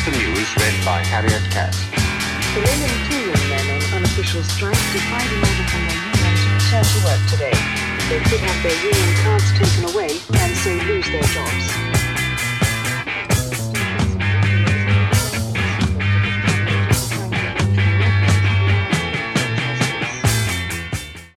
the news read by Harriet Cass. The Leyland Touring men on unofficial strike defied an order from their union to return to work today. They could have their union cards taken away and so lose their jobs.